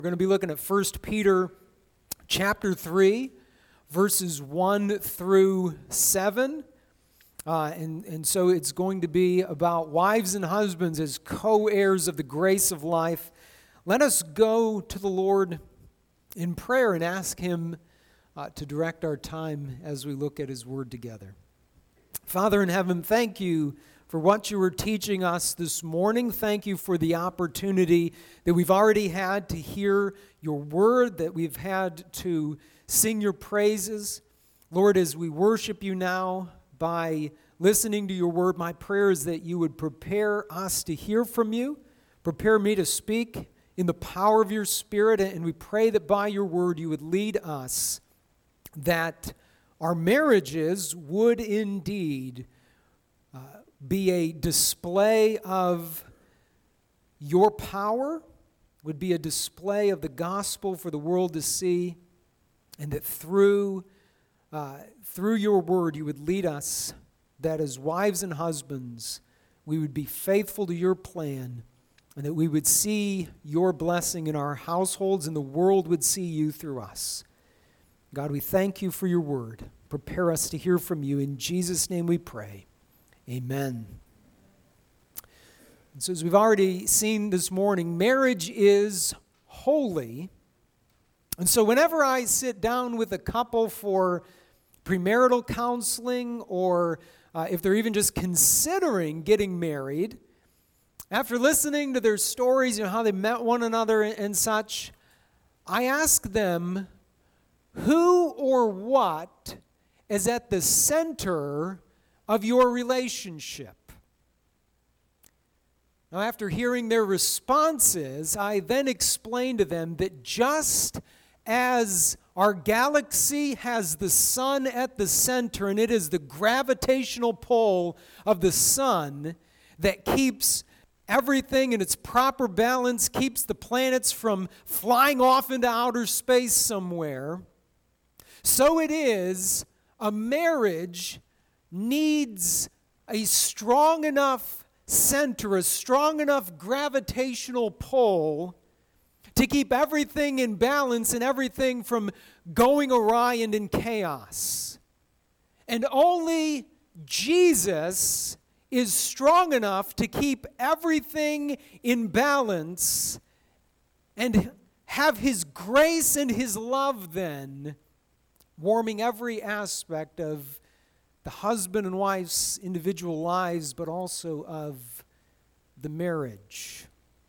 We're going to be looking at 1 Peter chapter 3, verses 1 through 7. And so it's going to be about wives and husbands as co-heirs of the grace of life. Let us go to the Lord in prayer and ask Him to direct our time as we look at His Word together. Father in heaven, thank you for what you were teaching us this morning. Thank you for the opportunity that we've already had to hear your word, that we've had to sing your praises. Lord, as we worship you now by listening to your word, my prayer is that you would prepare us to hear from you, prepare me to speak in the power of your Spirit, and we pray that by your word you would lead us, that our marriages would indeed be a display of your power, would be a display of the gospel for the world to see, and that through your word you would lead us, that as wives and husbands we would be faithful to your plan, and that we would see your blessing in our households and the world would see you through us. God, we thank you for your word. Prepare us to hear from you. In Jesus' name we pray. Amen. And so as we've already seen this morning, marriage is holy. And so whenever I sit down with a couple for premarital counseling, or if they're even just considering getting married, after listening to their stories, how they met one another and such, I ask them, who or what is at the center of your relationship? Now, after hearing their responses, I then explain to them that just as our galaxy has the sun at the center, and it is the gravitational pull of the sun that keeps everything in its proper balance, keeps the planets from flying off into outer space somewhere, so it is a marriage needs a strong enough center, a strong enough gravitational pull to keep everything in balance and everything from going awry and in chaos. And only Jesus is strong enough to keep everything in balance and have His grace and His love then warming every aspect of the husband and wife's individual lives, but also of the marriage.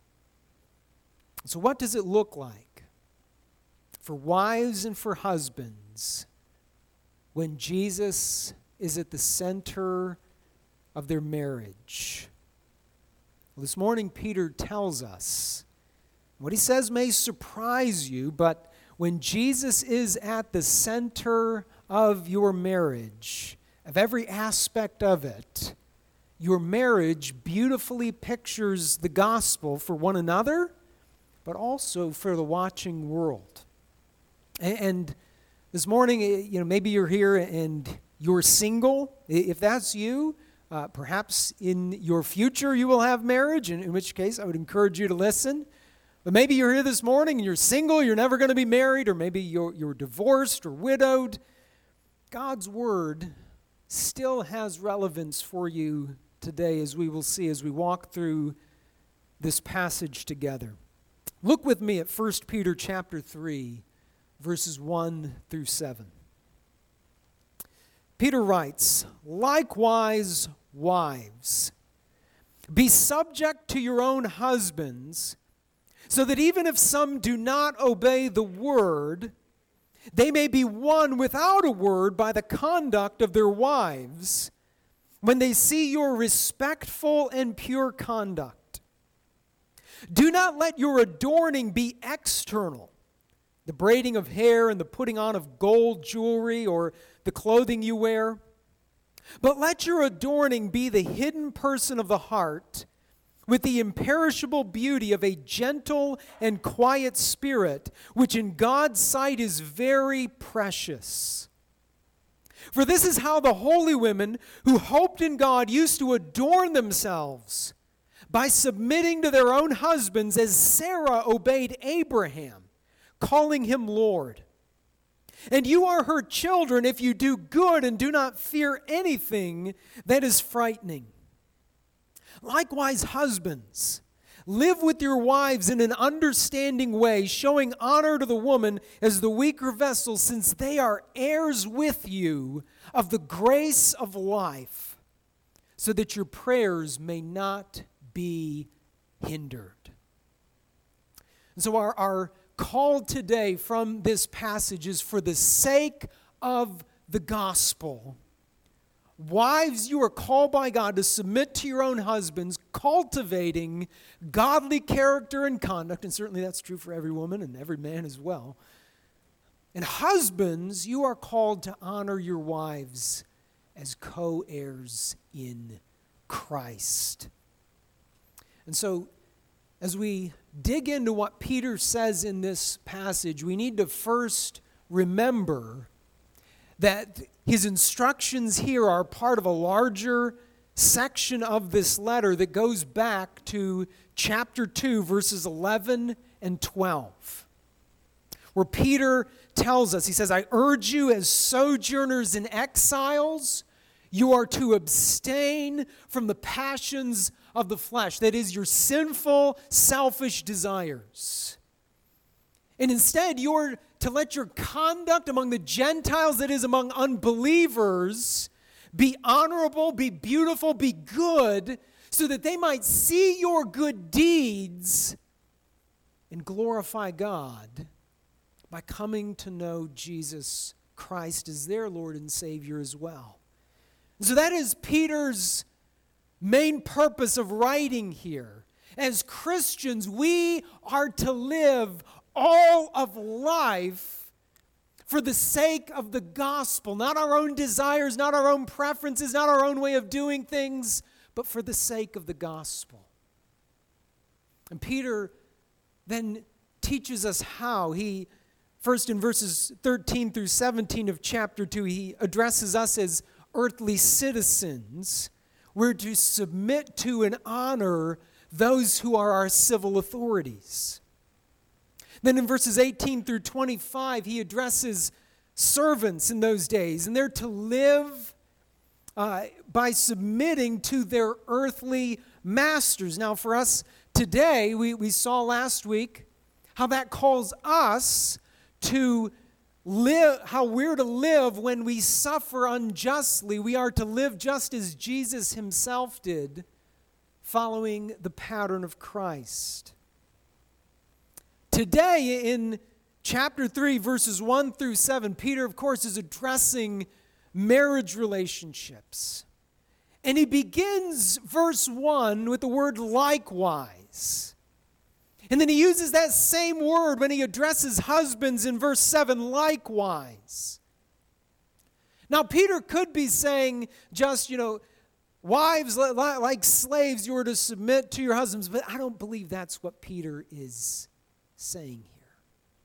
So what does it look like for wives and for husbands when Jesus is at the center of their marriage? Well, this morning Peter tells us, what he says may surprise you, but when Jesus is at the center of your marriage, of every aspect of it, your marriage beautifully pictures the gospel for one another, but also for the watching world. And this morning, maybe you're here and you're single. If that's you, perhaps in your future you will have marriage, in which case I would encourage you to listen. But maybe you're here this morning and you're single, you're never going to be married, or maybe you're divorced or widowed. God's word still has relevance for you today, as we will see as we walk through this passage together. Look with me at 1 Peter chapter 3, verses 1 through 7. Peter writes, "Likewise, wives, be subject to your own husbands, so that even if some do not obey the word, they may be won without a word by the conduct of their wives, when they see your respectful and pure conduct. Do not let your adorning be external, the braiding of hair and the putting on of gold jewelry or the clothing you wear, but let your adorning be the hidden person of the heart, with the imperishable beauty of a gentle and quiet spirit, which in God's sight is very precious. For this is how the holy women who hoped in God used to adorn themselves, by submitting to their own husbands, as Sarah obeyed Abraham, calling him Lord. And you are her children if you do good and do not fear anything that is frightening. Likewise, husbands, live with your wives in an understanding way, showing honor to the woman as the weaker vessel, since they are heirs with you of the grace of life, so that your prayers may not be hindered. And so our call today from this passage is for the sake of the gospel. Wives, you are called by God to submit to your own husbands, cultivating godly character and conduct, and certainly that's true for every woman and every man as well. And husbands, you are called to honor your wives as co-heirs in Christ. And so, as we dig into what Peter says in this passage, we need to first remember that his instructions here are part of a larger section of this letter that goes back to chapter 2, verses 11 and 12, where Peter tells us, he says, I urge you as sojourners and exiles, you are to abstain from the passions of the flesh, that is, your sinful, selfish desires. And instead, you're to let your conduct among the Gentiles, that is, among unbelievers, be honorable, be beautiful, be good, so that they might see your good deeds and glorify God by coming to know Jesus Christ as their Lord and Savior as well. And so that is Peter's main purpose of writing here. As Christians, we are to live all of life for the sake of the gospel, not our own desires, not our own preferences, not our own way of doing things, but for the sake of the gospel. And Peter then teaches us how. He, first in verses 13 through 17 of chapter 2, he addresses us as earthly citizens. We're to submit to and honor those who are our civil authorities. Then in verses 18 through 25, he addresses servants in those days, and they're to live by submitting to their earthly masters. Now, for us today, we saw last week how that calls us to live, how we're to live when we suffer unjustly. We are to live just as Jesus himself did, following the pattern of Christ. Today, in chapter 3, verses 1 through 7, Peter, of course, is addressing marriage relationships. And he begins verse 1 with the word likewise. And then he uses that same word when he addresses husbands in verse 7, likewise. Now, Peter could be saying just, wives, like slaves, you are to submit to your husbands, but I don't believe that's what Peter is saying here.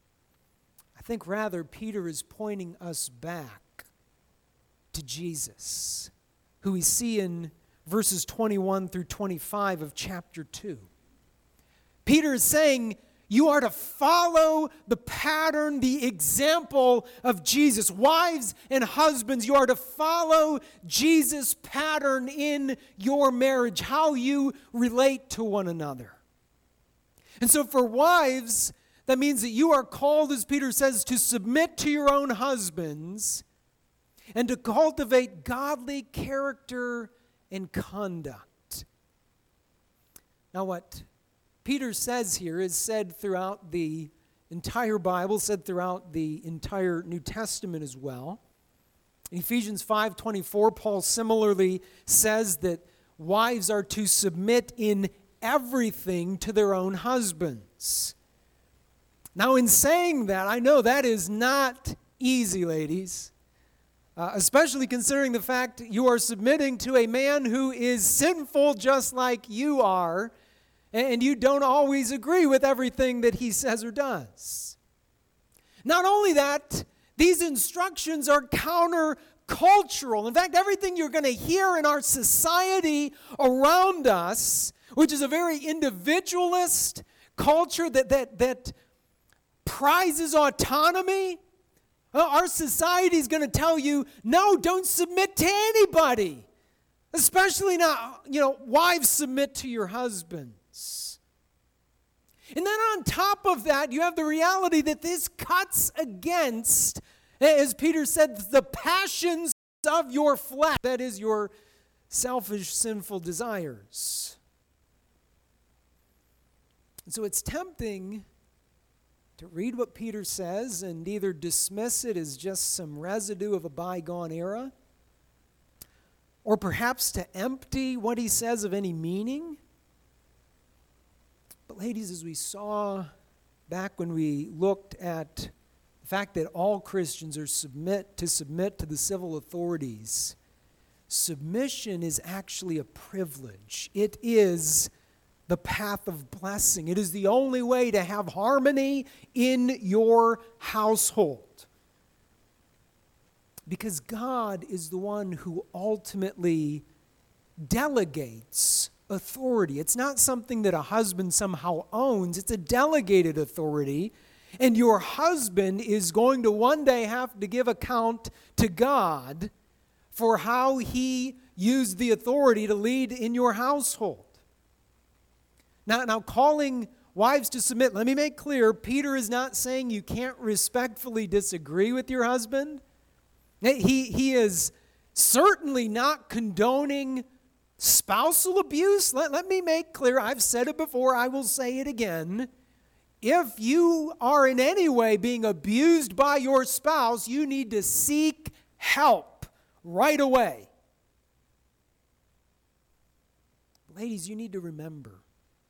I think rather Peter is pointing us back to Jesus, who we see in verses 21 through 25 of chapter 2. Peter is saying you are to follow the pattern, the example of Jesus. Wives and husbands, you are to follow Jesus' pattern in your marriage, how you relate to one another. And so for wives, that means that you are called, as Peter says, to submit to your own husbands and to cultivate godly character and conduct. Now, what Peter says here is said throughout the entire Bible, said throughout the entire New Testament as well. In Ephesians 5:24, Paul similarly says that wives are to submit in everything to their own husbands. Now, in saying that, I know that is not easy, ladies, especially considering the fact you are submitting to a man who is sinful just like you are, and you don't always agree with everything that he says or does. Not only that, these instructions are countercultural. In fact, everything you're going to hear in our society around us, which is a very individualist culture that prizes autonomy, our society is going to tell you, no, don't submit to anybody. Especially not, wives, submit to your husbands. And then on top of that, you have the reality that this cuts against, as Peter said, the passions of your flesh, that is, your selfish, sinful desires. And so it's tempting to read what Peter says and either dismiss it as just some residue of a bygone era, or perhaps to empty what he says of any meaning. But ladies, as we saw back when we looked at the fact that all Christians are submit to the civil authorities, submission is actually a privilege. It is the path of blessing. It is the only way to have harmony in your household. Because God is the one who ultimately delegates authority. It's not something that a husband somehow owns. It's a delegated authority. And your husband is going to one day have to give account to God for how he used the authority to lead in your household. Now calling wives to submit, let me make clear, Peter is not saying you can't respectfully disagree with your husband. He is certainly not condoning spousal abuse. Let me make clear, I've said it before, I will say it again. If you are in any way being abused by your spouse, you need to seek help right away. Ladies, you need to remember,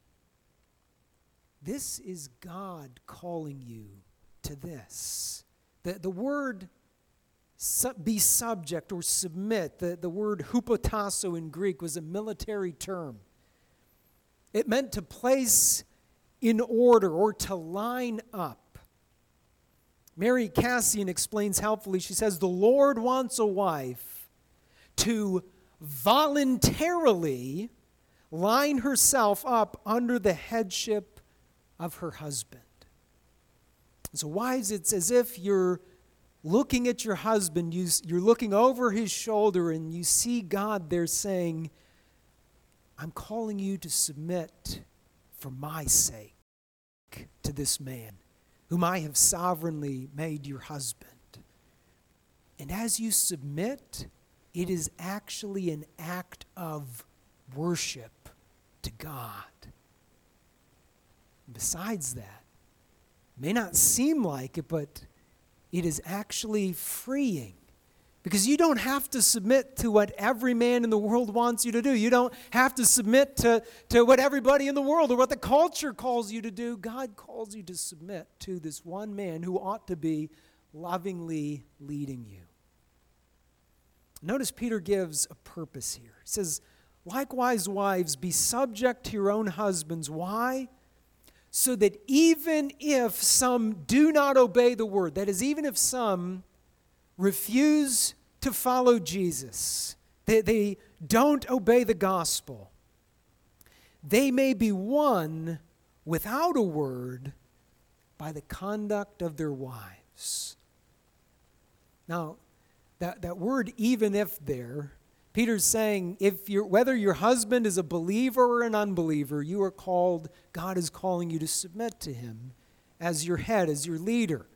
this is God calling you to this. The word be subject or submit, the word hupotasso in Greek was a military term. It meant to place in order or to line up. Mary Cassian explains helpfully. She says, the Lord wants a wife to voluntarily line herself up under the headship of her husband. So wives, it's as if you're looking at your husband, you're looking over his shoulder and you see God there saying, I'm calling you to submit for my sake to this man whom I have sovereignly made your husband. And as you submit, it is actually an act of worship to God. Besides that, it may not seem like it, but it is actually freeing. Because you don't have to submit to what every man in the world wants you to do. You don't have to submit to what everybody in the world or what the culture calls you to do. God calls you to submit to this one man who ought to be lovingly leading you. Notice Peter gives a purpose here. He says, likewise, wives, be subject to your own husbands. Why? So that even if some do not obey the word, that is, even if some refuse to follow Jesus, they don't obey the gospel, they may be won without a word by the conduct of their wives. Now, that word even if there, Peter's saying, whether your husband is a believer or an unbeliever, you are called, God is calling you to submit to him as your head, as your leader.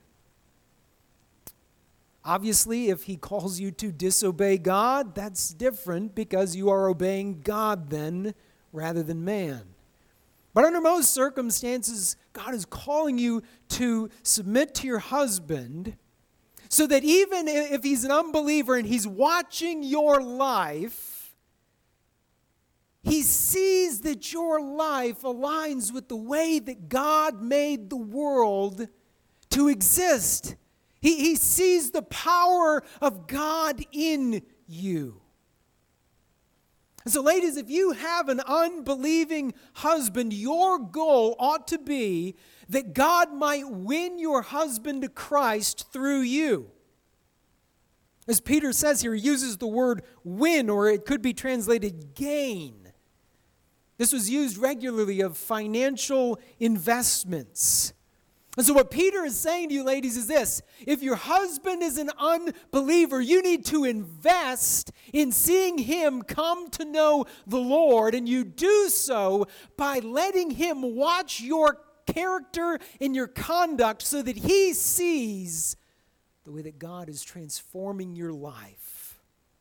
Obviously, if he calls you to disobey God, that's different because you are obeying God then rather than man. But under most circumstances, God is calling you to submit to your husband so that even if he's an unbeliever and he's watching your life, he sees that your life aligns with the way that God made the world to exist. He sees the power of God in you. And so, ladies, if you have an unbelieving husband, your goal ought to be that God might win your husband to Christ through you. As Peter says here, he uses the word win, or it could be translated gain. This was used regularly of financial investments. And so what Peter is saying to you, ladies, is this. If your husband is an unbeliever, you need to invest in seeing him come to know the Lord. And you do so by letting him watch your character and your conduct so that he sees the way that God is transforming your life.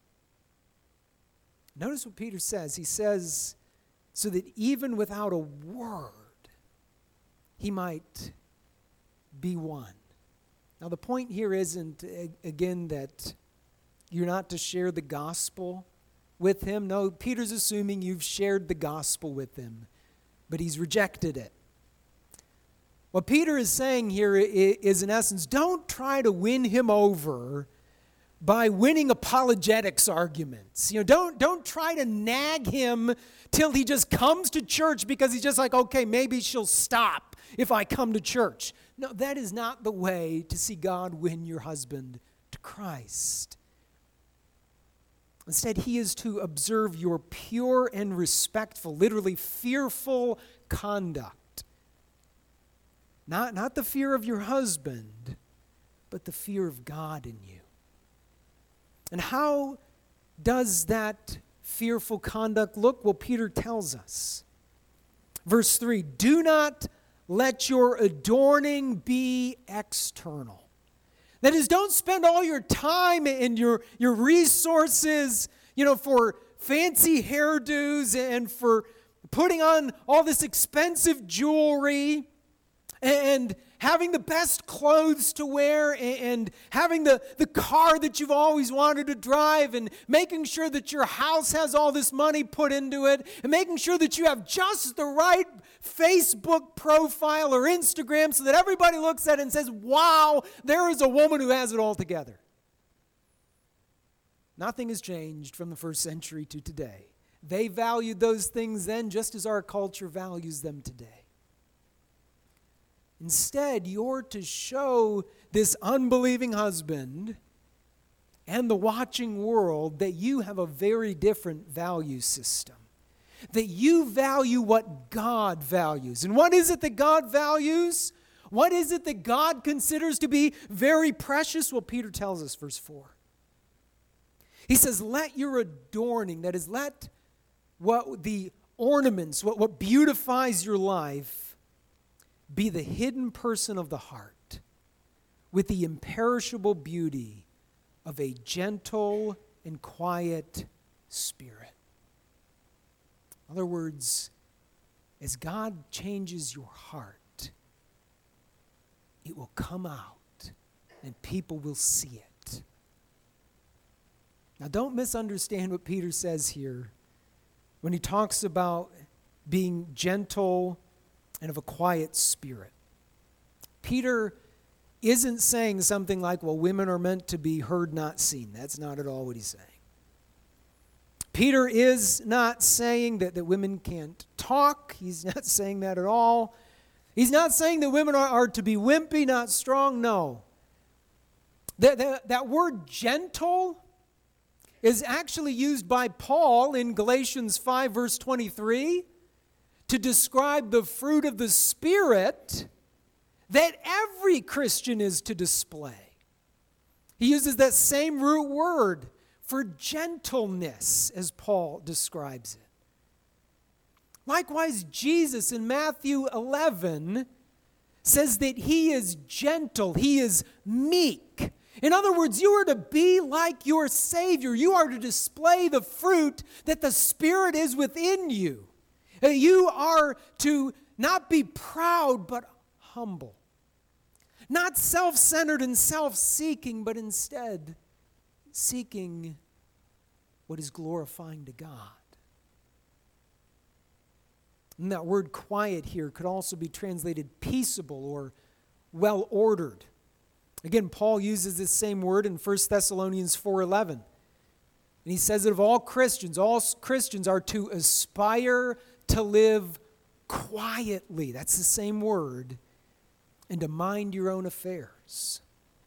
Notice what Peter says. He says, so that even without a word, he might be one. Now, the point here isn't, again, that you're not to share the gospel with him. No, Peter's assuming you've shared the gospel with him, but he's rejected it. What Peter is saying here is, in essence, don't try to win him over by winning apologetics arguments. Don't try to nag him till he just comes to church because he's just like, okay, maybe she'll stop if I come to church. No, that is not the way to see God win your husband to Christ. Instead, he is to observe your pure and respectful, literally fearful conduct. Not the fear of your husband, but the fear of God in you. And how does that fearful conduct look? Well, Peter tells us. Verse 3, do not let your adorning be external. That is, don't spend all your time and your resources, for fancy hairdos and for putting on all this expensive jewelry and having the best clothes to wear and having the car that you've always wanted to drive and making sure that your house has all this money put into it and making sure that you have just the right Facebook profile or Instagram so that everybody looks at it and says, wow, there is a woman who has it all together. Nothing has changed from the first century to today. They valued those things then just as our culture values them today. Instead, you're to show this unbelieving husband and the watching world that you have a very different value system. That you value what God values. And what is it that God values? What is it that God considers to be very precious? Well, Peter tells us, verse 4. He says, let your adorning, that is, let what the ornaments, what beautifies your life, be the hidden person of the heart with the imperishable beauty of a gentle and quiet spirit. In other words, as God changes your heart, it will come out and people will see it. Now, don't misunderstand what Peter says here when he talks about being gentle and of a quiet spirit. Peter isn't saying something like, well, women are meant to be heard, not seen. That's not at all what he's saying. Peter is not saying that women can't talk. He's not saying that at all. He's not saying that women are to be wimpy, not strong. No. That word gentle is actually used by Paul in Galatians 5, verse 23, to describe the fruit of the Spirit that every Christian is to display. He uses that same root word for gentleness as Paul describes it. Likewise, Jesus in Matthew 11 says that he is gentle, he is meek. In other words, you are to be like your Savior. You are to display the fruit that the Spirit is within you. You are to not be proud, but humble. Not self-centered and self-seeking, but instead seeking what is glorifying to God. And that word quiet here could also be translated peaceable or well-ordered. Again, Paul uses this same word in 1 Thessalonians 4:11. And he says that of all Christians are to aspire to live quietly. That's the same word. And to mind your own affairs.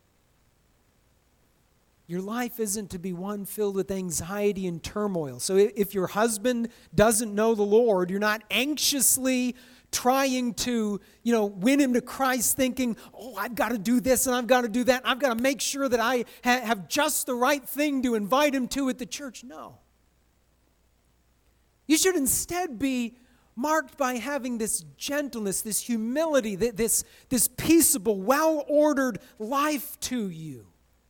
Your life isn't to be one filled with anxiety and turmoil. So if your husband doesn't know the Lord, you're not anxiously trying to, win him to Christ, thinking, oh, I've got to do this and I've got to do that. I've got to make sure that I have just the right thing to invite him to at the church. No. You should instead be marked by having this gentleness, this humility, this peaceable, well-ordered life to you.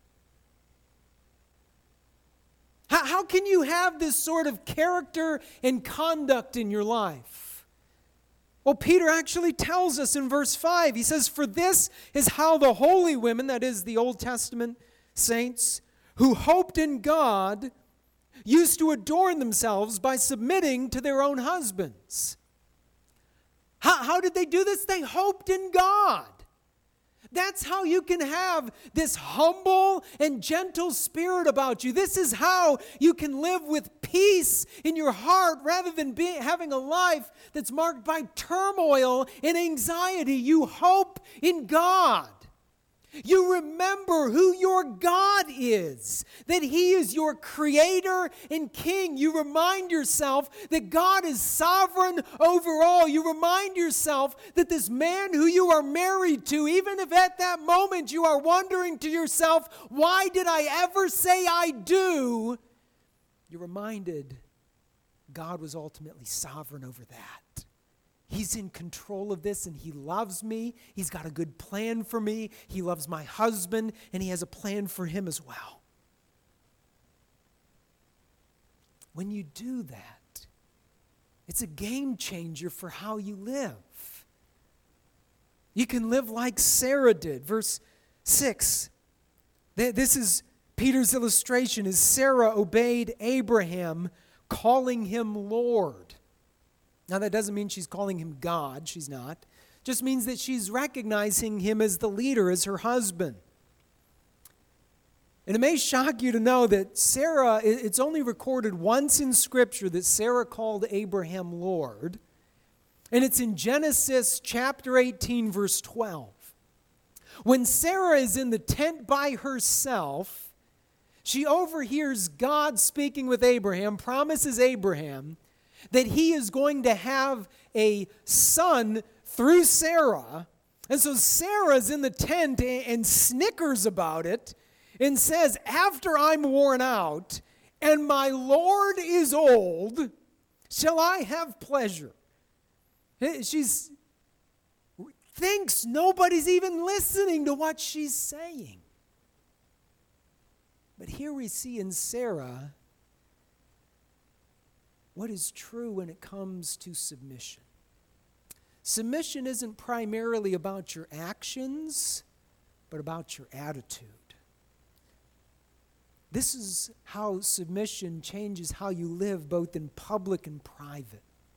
How can you have this sort of character and conduct in your life? Well, Peter actually tells us in verse 5. He says, "For this is how the holy women," that is the Old Testament saints, "who hoped in God, used to adorn themselves by submitting to their own husbands." How did they do this? They hoped in God. That's how you can have this humble and gentle spirit about you. This is how you can live with peace in your heart rather than having a life that's marked by turmoil and anxiety. You hope in God. You remember who your God is, that He is your creator and king. You remind yourself that God is sovereign over all. You remind yourself that this man who you are married to, even if at that moment you are wondering to yourself, why did I ever say I do? You're reminded God was ultimately sovereign over that. He's in control of this and He loves me. He's got a good plan for me. He loves my husband and He has a plan for him as well. When you do that, it's a game changer for how you live. You can live like Sarah did. Verse 6. This is Peter's illustration, is Sarah obeyed Abraham, calling him Lord. Now, that doesn't mean she's calling him God. She's not. It just means that she's recognizing him as the leader, as her husband. And it may shock you to know that Sarah, it's only recorded once in Scripture that Sarah called Abraham Lord. And it's in Genesis chapter 18, verse 12. When Sarah is in the tent by herself, she overhears God speaking with Abraham, promises Abraham that he is going to have a son through Sarah. And so Sarah's in the tent and snickers about it and says, after I'm worn out and my Lord is old, shall I have pleasure? She thinks nobody's even listening to what she's saying. But here we see in Sarah what is true when it comes to submission. Submission isn't primarily about your actions, but about your attitude. This is how submission changes how you live, both in public and private.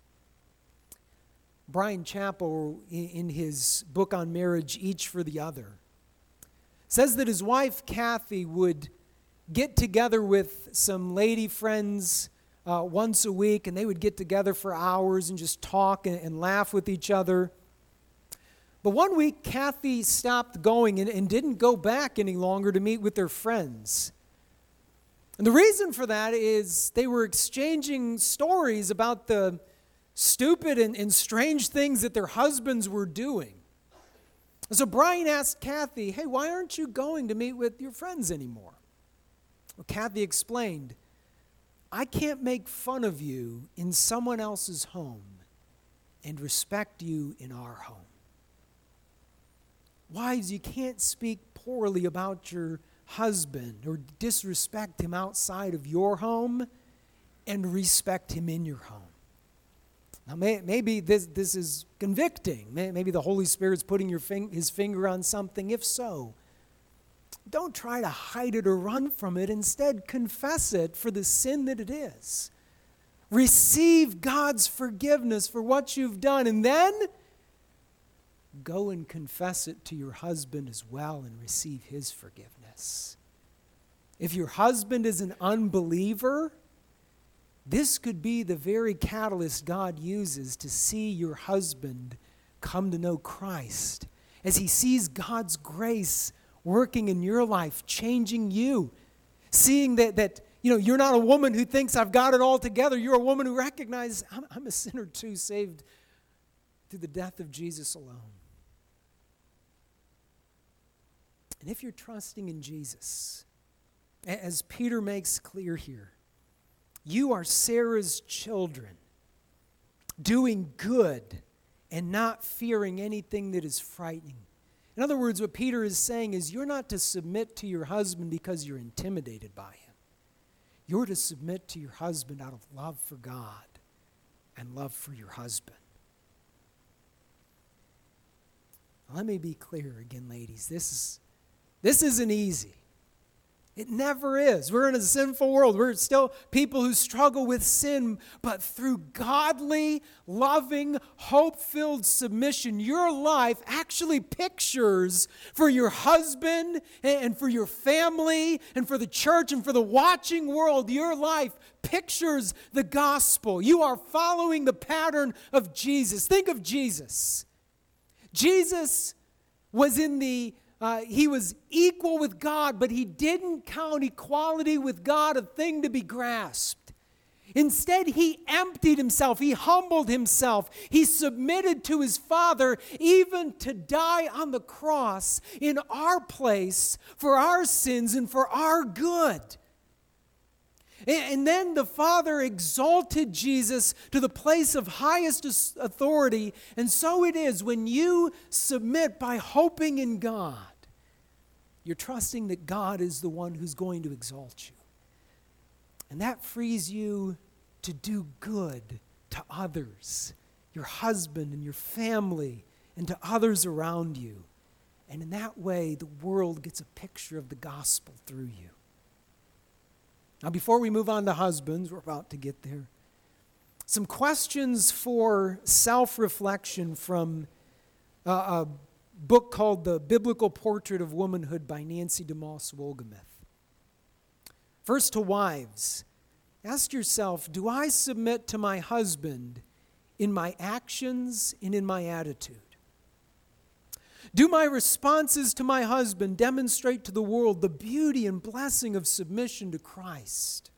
Bryan Chapell, in his book on marriage, Each for the Other, says that his wife, Kathy, would get together with some lady friends once a week, and they would get together for hours and just talk and laugh with each other. But one week, Kathy stopped going and didn't go back any longer to meet with their friends. And the reason for that is they were exchanging stories about the stupid and strange things that their husbands were doing. And so Bryan asked Kathy, hey, why aren't you going to meet with your friends anymore? Well, Kathy explained, I can't make fun of you in someone else's home and respect you in our home. Wives, you can't speak poorly about your husband or disrespect him outside of your home and respect him in your home. Now, maybe this is convicting. Maybe the Holy Spirit's putting His finger on something. If so, don't try to hide it or run from it. Instead, confess it for the sin that it is. Receive God's forgiveness for what you've done, and then go and confess it to your husband as well and receive his forgiveness. If your husband is an unbeliever, this could be the very catalyst God uses to see your husband come to know Christ as he sees God's grace working in your life, changing you, seeing that you're not a woman who thinks I've got it all together. You're a woman who recognizes I'm a sinner too, saved through the death of Jesus alone. And if you're trusting in Jesus, as Peter makes clear here, you are Sarah's children, doing good and not fearing anything that is frightening. In other words, what Peter is saying is you're not to submit to your husband because you're intimidated by him. You're to submit to your husband out of love for God and love for your husband. Let me be clear again, ladies. This isn't easy. It never is. We're in a sinful world. We're still people who struggle with sin, but through godly, loving, hope-filled submission, your life actually pictures for your husband and for your family and for the church and for the watching world, your life pictures the gospel. You are following the pattern of Jesus. Think of Jesus. Jesus was he was equal with God, but he didn't count equality with God a thing to be grasped. Instead, he emptied himself. He humbled himself. He submitted to his Father, even to die on the cross in our place for our sins and for our good. And then the Father exalted Jesus to the place of highest authority. And so it is when you submit by hoping in God, you're trusting that God is the one who's going to exalt you. And that frees you to do good to others, your husband and your family, and to others around you. And in that way, the world gets a picture of the gospel through you. Now, before we move on to husbands, we're about to get there. Some questions for self-reflection from a book called The Biblical Portrait of Womanhood by Nancy DeMoss Wolgemuth. First, to wives, ask yourself, do I submit to my husband in my actions and in my attitude? Do my responses to my husband demonstrate to the world the beauty and blessing of submission to Christ?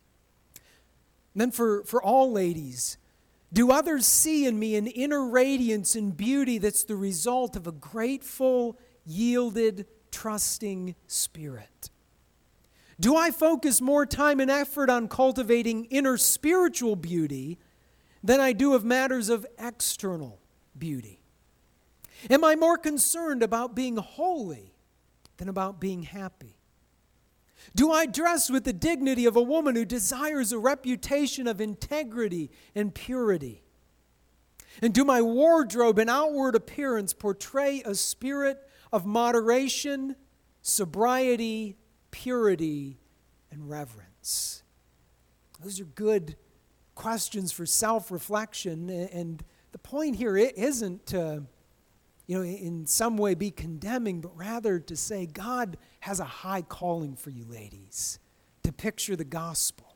And then for all ladies, do others see in me an inner radiance and beauty that's the result of a grateful, yielded, trusting spirit? Do I focus more time and effort on cultivating inner spiritual beauty than I do of matters of external beauty? Am I more concerned about being holy than about being happy? Do I dress with the dignity of a woman who desires a reputation of integrity and purity? And do my wardrobe and outward appearance portray a spirit of moderation, sobriety, purity, and reverence? Those are good questions for self-reflection. And the point here isn't to in some way be condemning, but rather to say God has a high calling for you ladies, to picture the gospel.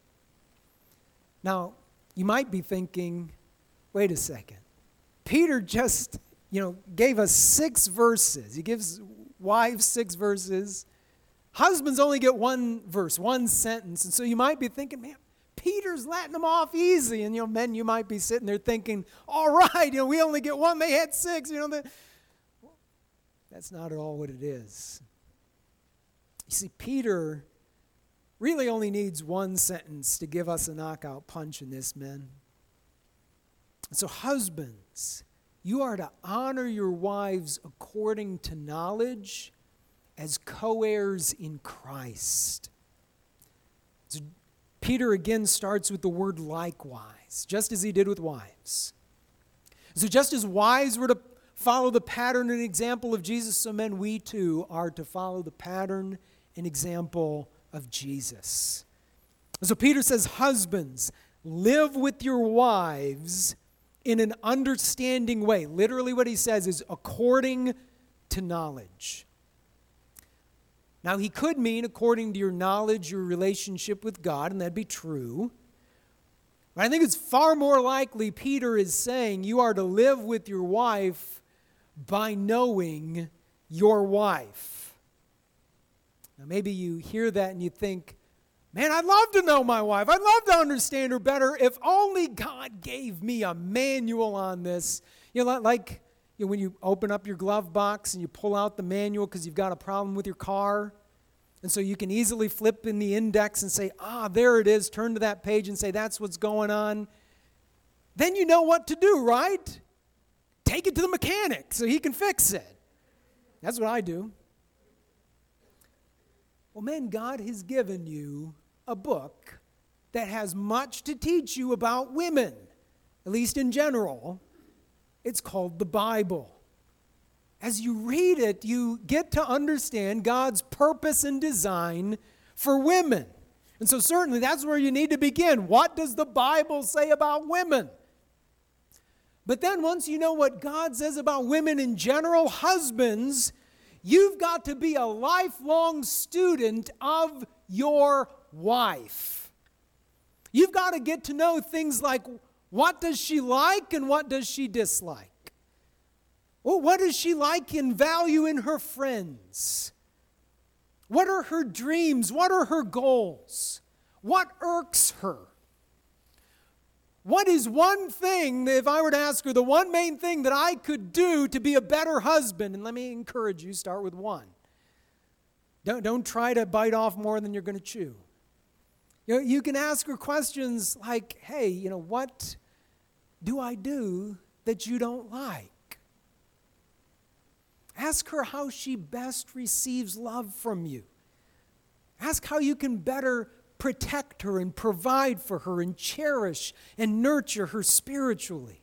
Now, you might be thinking, wait a second. Peter just, gave us 6 verses. He gives wives 6 verses. Husbands only get 1 verse, 1 sentence. And so you might be thinking, man, Peter's letting them off easy. And, men, you might be sitting there thinking, all right, we only get 1, they had 6, That's not at all what it is. You see, Peter really only needs 1 sentence to give us a knockout punch in this, men. So husbands, you are to honor your wives according to knowledge as co-heirs in Christ. So Peter again starts with the word likewise, just as he did with wives. So just as wives were to follow the pattern and example of Jesus, so men, we too are to follow the pattern and example of Jesus. So Peter says, husbands, live with your wives in an understanding way. Literally what he says is according to knowledge. Now he could mean according to your knowledge, your relationship with God, and that'd be true. But I think it's far more likely Peter is saying you are to live with your wife by knowing your wife. Now maybe you hear that and you think, man, I'd love to know my wife. I'd love to understand her better. If only God gave me a manual on this. When you open up your glove box and you pull out the manual because you've got a problem with your car, and so you can easily flip in the index and say, there it is, turn to that page and say, that's what's going on. Then you know what to do, right? Take it to the mechanic so he can fix it. That's what I do. Well, man, God has given you a book that has much to teach you about women, at least in general. It's called the Bible. As you read it, you get to understand God's purpose and design for women. And so certainly that's where you need to begin. What does the Bible say about women? But then once you know what God says about women in general, husbands, you've got to be a lifelong student of your wife. You've got to get to know things like, what does she like and what does she dislike? Well, what does she like and value in her friends? What are her dreams? What are her goals? What irks her? What is one thing, if I were to ask her, the one main thing that I could do to be a better husband? And let me encourage you, start with one. Don't try to bite off more than you're going to chew. You can ask her questions like, hey, what do I do that you don't like? Ask her how she best receives love from you. Ask how you can better protect her and provide for her and cherish and nurture her spiritually.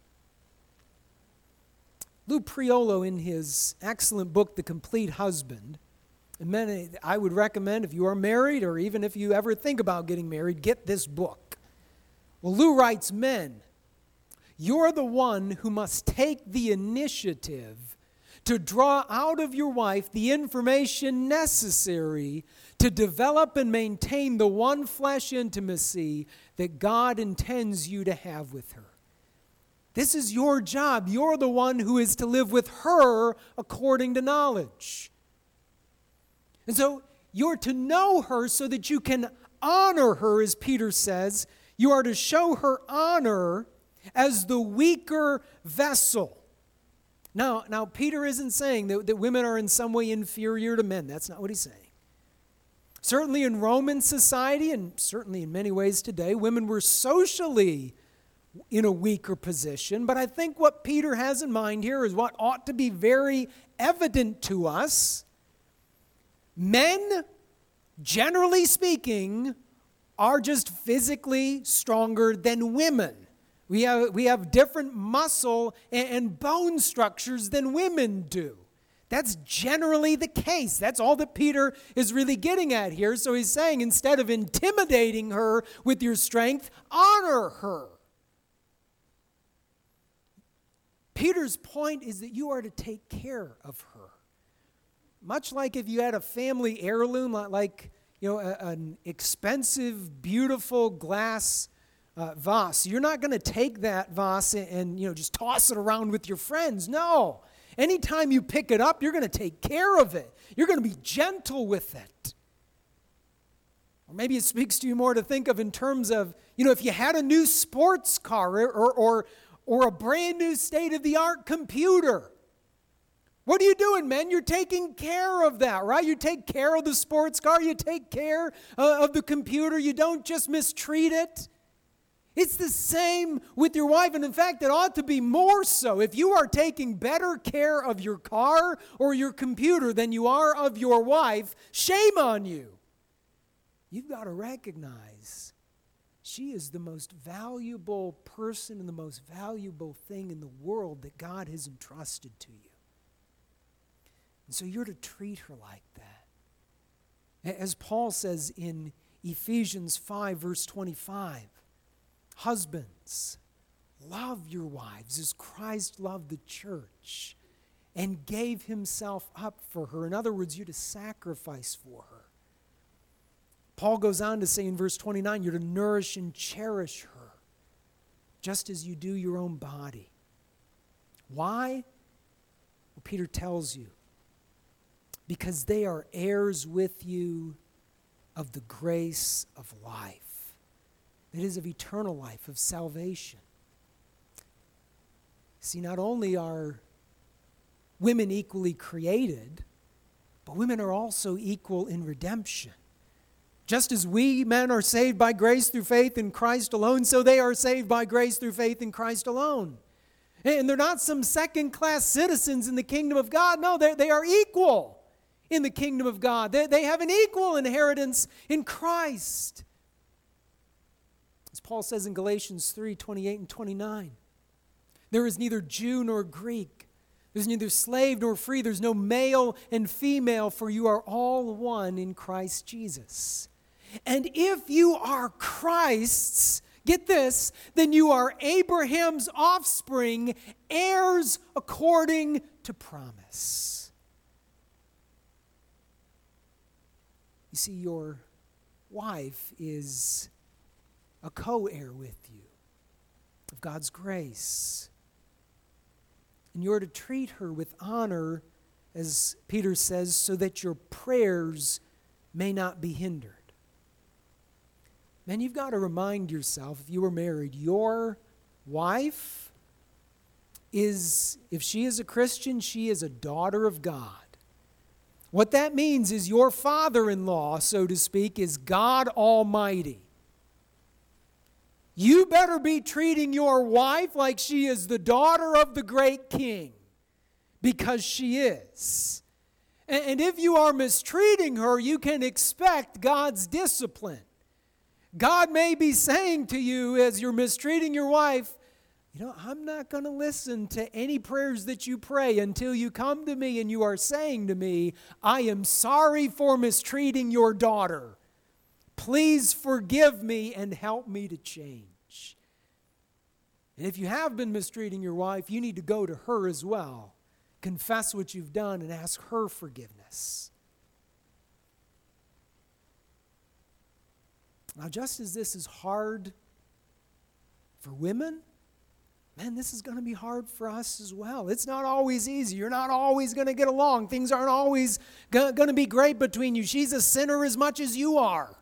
Lou Priolo, in his excellent book, The Complete Husband, and I would recommend if you are married or even if you ever think about getting married, get this book. Well, Lou writes, men, you're the one who must take the initiative to draw out of your wife the information necessary to develop and maintain the one flesh intimacy that God intends you to have with her. This is your job. You're the one who is to live with her according to knowledge. And so you're to know her so that you can honor her, as Peter says. You are to show her honor as the weaker vessel. Now, Peter isn't saying that women are in some way inferior to men. That's not what he's saying. Certainly in Roman society, and certainly in many ways today, women were socially in a weaker position. But I think what Peter has in mind here is what ought to be very evident to us. Men, generally speaking, are just physically stronger than women. We have different muscle and bone structures than women do. That's generally the case. That's all that Peter is really getting at here. So he's saying, instead of intimidating her with your strength, honor her. Peter's point is that you are to take care of her. Much like if you had a family heirloom, like an expensive, beautiful glass vase. You're not going to take that vase and just toss it around with your friends. No. Anytime you pick it up, you're going to take care of it. You're going to be gentle with it. Or maybe it speaks to you more to think of in terms of, if you had a new sports car or a brand new state-of-the-art computer. What are you doing, men? You're taking care of that, right? You take care of the sports car. You take care of the computer. You don't just mistreat it. It's the same with your wife, and in fact, it ought to be more so. If you are taking better care of your car or your computer than you are of your wife, shame on you. You've got to recognize she is the most valuable person and the most valuable thing in the world that God has entrusted to you. And so you're to treat her like that. As Paul says in Ephesians 5, verse 25, husbands, love your wives as Christ loved the church and gave himself up for her. In other words, you're to sacrifice for her. Paul goes on to say in verse 29, you're to nourish and cherish her, just as you do your own body. Why? Well, Peter tells you, because they are heirs with you of the grace of life. That is, of eternal life, of salvation. See, not only are women equally created, but women are also equal in redemption. Just as we men are saved by grace through faith in Christ alone, so they are saved by grace through faith in Christ alone. And they're not some second-class citizens in the kingdom of God. No, they are equal in the kingdom of God. They have an equal inheritance in Christ. As Paul says in Galatians 3:28 and 29, there is neither Jew nor Greek. There's neither slave nor free. There's no male and female, for you are all one in Christ Jesus. And if you are Christ's, get this, then you are Abraham's offspring, heirs according to promise. You see, your wife is a co-heir with you of God's grace. And you're to treat her with honor, as Peter says, so that your prayers may not be hindered. Man, you've got to remind yourself, if you were married, your wife is, if she is a Christian, she is a daughter of God. What that means is your father-in-law, so to speak, is God Almighty. You better be treating your wife like she is the daughter of the great king, because she is. And if you are mistreating her, you can expect God's discipline. God may be saying to you as you're mistreating your wife, I'm not going to listen to any prayers that you pray until you come to me and you are saying to me, I am sorry for mistreating your daughter. Please forgive me and help me to change. And if you have been mistreating your wife, you need to go to her as well. Confess what you've done and ask her forgiveness. Now, just as this is hard for women, man, this is going to be hard for us as well. It's not always easy. You're not always going to get along. Things aren't always going to be great between you. She's a sinner as much as you are.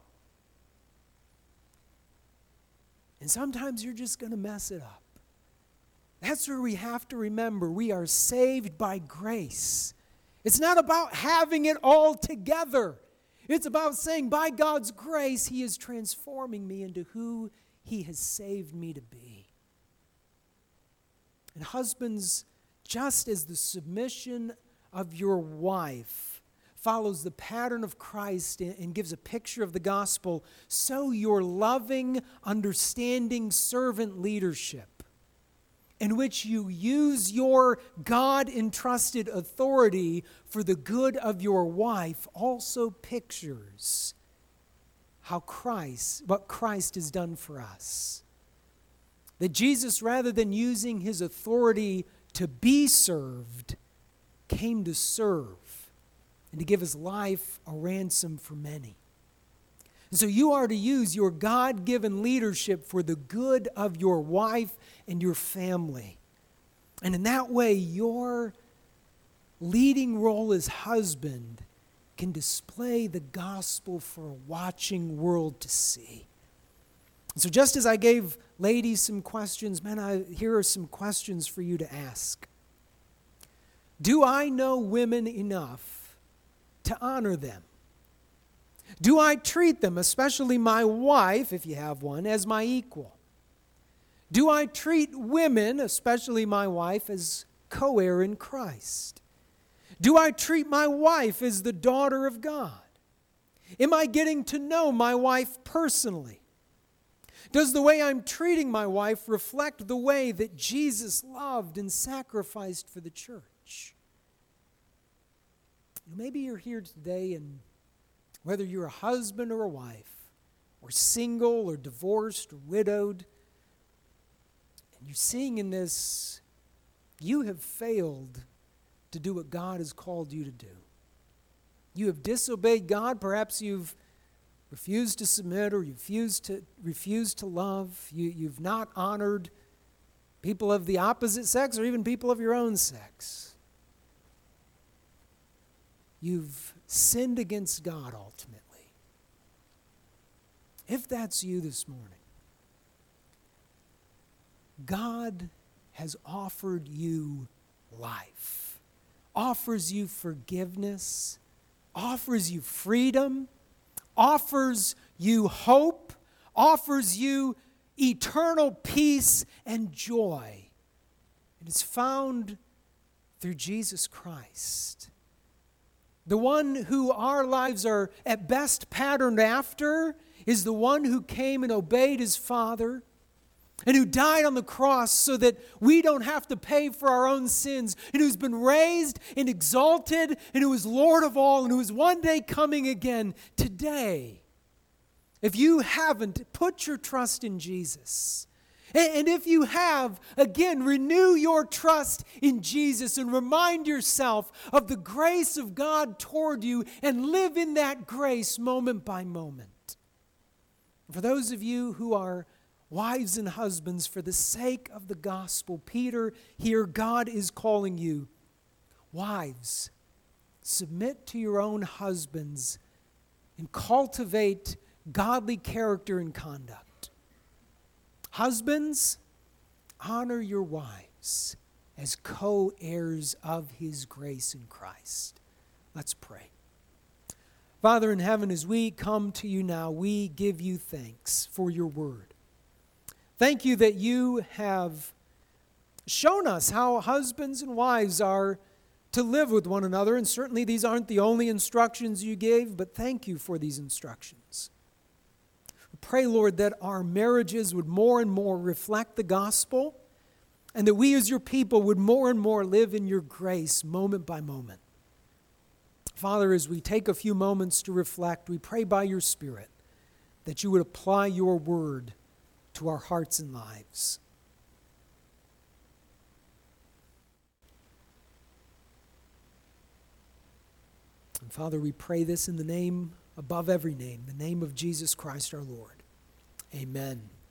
And sometimes you're just going to mess it up. That's where we have to remember we are saved by grace. It's not about having it all together. It's about saying, by God's grace, He is transforming me into who He has saved me to be. And husbands, just as the submission of your wife follows the pattern of Christ and gives a picture of the gospel, so your loving, understanding servant leadership, in which you use your God-entrusted authority for the good of your wife, also pictures what Christ has done for us. That Jesus, rather than using His authority to be served, came to serve and to give His life a ransom for many. And so you are to use your God-given leadership for the good of your wife and your family. And in that way, your leading role as husband can display the gospel for a watching world to see. And so just as I gave ladies some questions, here are some questions for you to ask. Do I know women enough to honor them? Do I treat them, especially my wife, if you have one, as my equal? Do I treat women, especially my wife, as co-heir in Christ? Do I treat my wife as the daughter of God? Am I getting to know my wife personally? Does the way I'm treating my wife reflect the way that Jesus loved and sacrificed for the church? Maybe you're here today, and whether you're a husband or a wife, or single or divorced or widowed, and you're seeing in this, you have failed to do what God has called you to do. You have disobeyed God. Perhaps you've refused to submit, or refused to love. You've not honored people of the opposite sex or even people of your own sex. You've sinned against God ultimately. If that's you this morning, God has offered you life, offers you forgiveness, offers you freedom, offers you hope, offers you eternal peace and joy. It is found through Jesus Christ. The one who our lives are at best patterned after is the one who came and obeyed his Father and who died on the cross so that we don't have to pay for our own sins, and who's been raised and exalted, and who is Lord of all, and who is one day coming again. Today, if you haven't, put your trust in Jesus. And if you have, again, renew your trust in Jesus and remind yourself of the grace of God toward you and live in that grace moment by moment. For those of you who are wives and husbands, for the sake of the gospel, Peter here, God is calling you. Wives, submit to your own husbands and cultivate godly character and conduct. Husbands, honor your wives as co-heirs of his grace in Christ. Let's pray. Father in heaven, as we come to you now, we give you thanks for your word. Thank you that you have shown us how husbands and wives are to live with one another, and certainly these aren't the only instructions you gave, but thank you for these instructions. We pray, Lord, that our marriages would more and more reflect the gospel, and that we as your people would more and more live in your grace moment by moment. Father, as we take a few moments to reflect, we pray by your Spirit that you would apply your word to our hearts and lives. And Father, we pray this in the name above every name, the name of Jesus Christ our Lord. Amen.